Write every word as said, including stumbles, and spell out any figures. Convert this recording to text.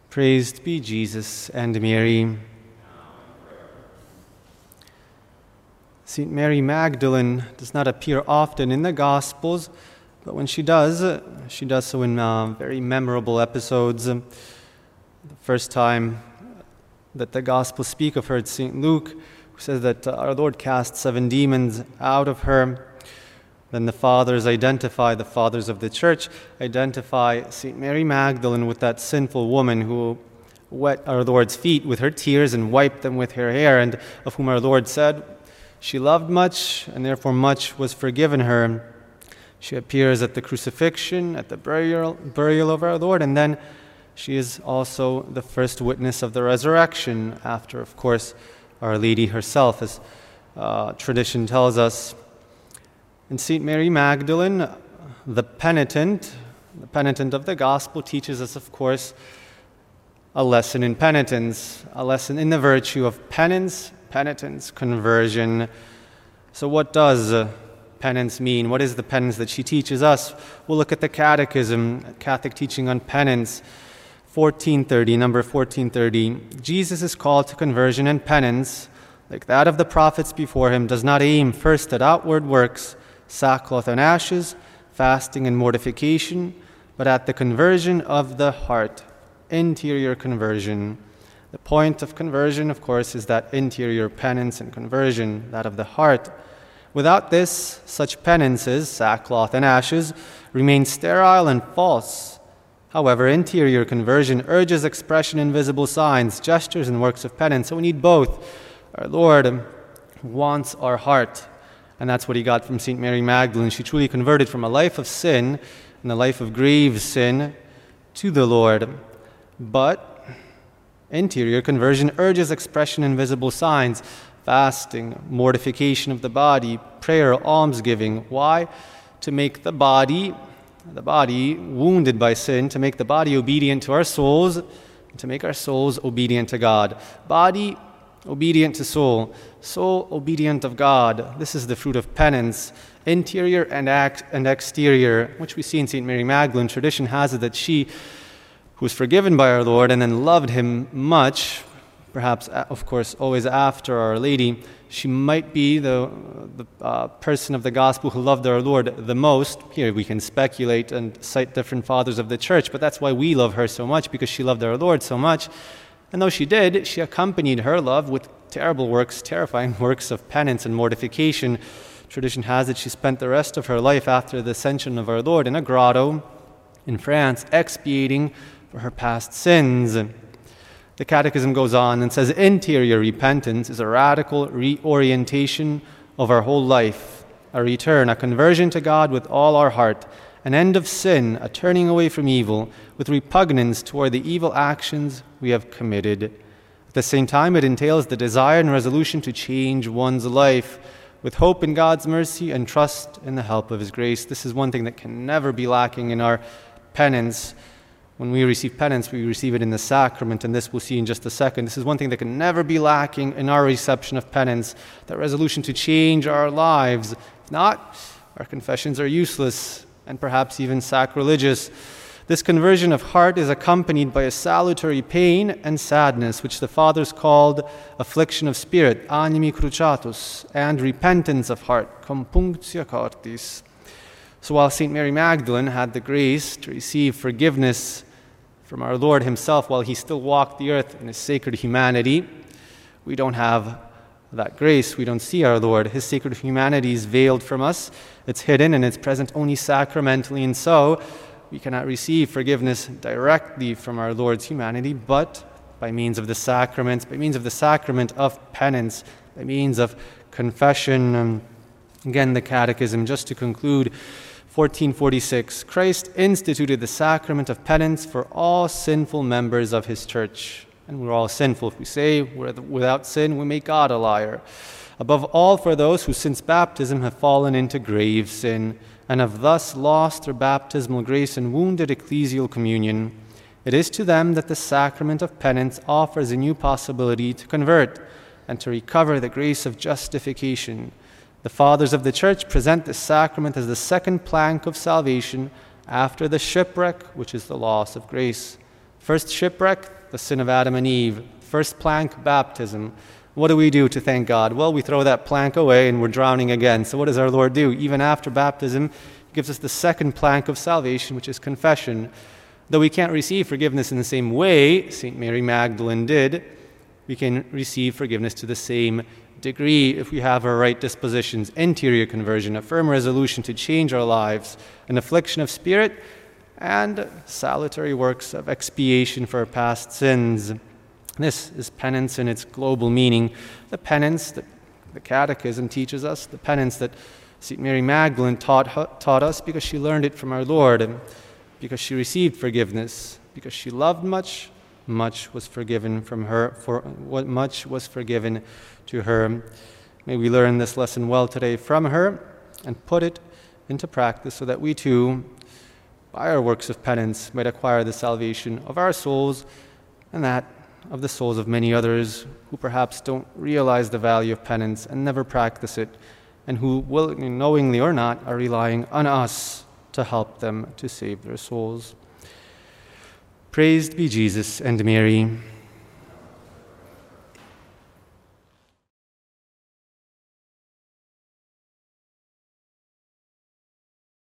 Praised be Jesus and Mary. Saint Mary Magdalene does not appear often in the Gospels, but when she does, she does so in uh, very memorable episodes. The first time that the Gospels speak of her, it's Saint Luke, who says that uh, our Lord cast seven demons out of her. Then the fathers identify, the fathers of the church, identify Saint Mary Magdalene with that sinful woman who wet our Lord's feet with her tears and wiped them with her hair, and of whom our Lord said, she loved much, and therefore much was forgiven her. She appears at the crucifixion, at the burial, burial of our Lord, and then she is also the first witness of the resurrection, after, of course, Our Lady herself, as uh, tradition tells us. And Saint Mary Magdalene, the penitent, the penitent of the Gospel, teaches us, of course, a lesson in penitence, a lesson in the virtue of penance, penitence, conversion. So what does uh, penance mean? What is the penance that she teaches us? We'll look at the Catechism, Catholic teaching on penance, fourteen thirty, number fourteen thirty. Jesus is called to conversion and penance, like that of the prophets before him, does not aim first at outward works, sackcloth and ashes, fasting and mortification, but at the conversion of the heart, interior conversion. The point of conversion, of course, is that interior penance and conversion, that of the heart. Without this, such penances, sackcloth and ashes, remain sterile and false. However, interior conversion urges expression in visible signs, gestures, and works of penance. So we need both. Our Lord wants our heart. And that's what he got from Saint Mary Magdalene. She truly converted from a life of sin and a life of grave sin to the Lord. But interior conversion urges expression in visible signs, fasting, mortification of the body, prayer, almsgiving. Why? To make the body, the body wounded by sin, to make the body obedient to our souls, and to make our souls obedient to God. Body obedient to soul, soul obedient of God. This is the fruit of penance, interior and act and exterior, which we see in Saint Mary Magdalene. Tradition has it that she, who was forgiven by our Lord and then loved him much, perhaps, of course, always after Our Lady, she might be the, the uh, person of the Gospel who loved our Lord the most. Here we can speculate and cite different fathers of the church, but that's why we love her so much, because she loved our Lord so much. And though she did, she accompanied her love with terrible works, terrifying works of penance and mortification. Tradition has it she spent the rest of her life after the ascension of our Lord in a grotto in France, expiating for her past sins. The Catechism goes on and says, interior repentance is a radical reorientation of our whole life, a return, a conversion to God with all our heart, an end of sin, a turning away from evil, with repugnance toward the evil actions we have committed. At the same time, it entails the desire and resolution to change one's life, with hope in God's mercy and trust in the help of his grace. This is one thing that can never be lacking in our penance. When we receive penance, we receive it in the sacrament, and this we'll see in just a second. This is one thing that can never be lacking in our reception of penance, that resolution to change our lives. If not, our confessions are useless and perhaps even sacrilegious. This conversion of heart is accompanied by a salutary pain and sadness, which the fathers called affliction of spirit, animi cruciatus, and repentance of heart, compunctio cordis. So while Saint Mary Magdalene had the grace to receive forgiveness from our Lord himself while he still walked the earth in his sacred humanity, we don't have that grace. We don't see our Lord. His sacred humanity is veiled from us. It's hidden and it's present only sacramentally, and so we cannot receive forgiveness directly from our Lord's humanity, but by means of the sacraments, by means of the sacrament of penance, by means of confession. Um, again, the Catechism, just to conclude, fourteen forty-six, Christ instituted the sacrament of penance for all sinful members of his church. And we're all sinful. If we say we're without sin, we make God a liar. Above all, for those who since baptism have fallen into grave sin and have thus lost their baptismal grace and wounded ecclesial communion, it is to them that the sacrament of penance offers a new possibility to convert and to recover the grace of justification. The fathers of the church present this sacrament as the second plank of salvation after the shipwreck, which is the loss of grace. First shipwreck, the sin of Adam and Eve. First plank, baptism. What do we do to thank God? Well, we throw that plank away and we're drowning again. So what does our Lord do? Even after baptism, He gives us the second plank of salvation, which is confession. Though we can't receive forgiveness in the same way Saint Mary Magdalene did, we can receive forgiveness to the same degree if we have our right dispositions, interior conversion, a firm resolution to change our lives, an affliction of spirit, and salutary works of expiation for our past sins. This is penance in its global meaning. The penance that the Catechism teaches us, the penance that Saint Mary Magdalene taught, taught us because she learned it from our Lord, and because she received forgiveness, because she loved much, much was forgiven from her, for what much was forgiven to her. May we learn this lesson well today from her and put it into practice so that we too, by our works of penance, might acquire the salvation of our souls and that of the souls of many others who perhaps don't realize the value of penance and never practice it, and who, will, knowingly or not, are relying on us to help them to save their souls. Praised be Jesus and Mary.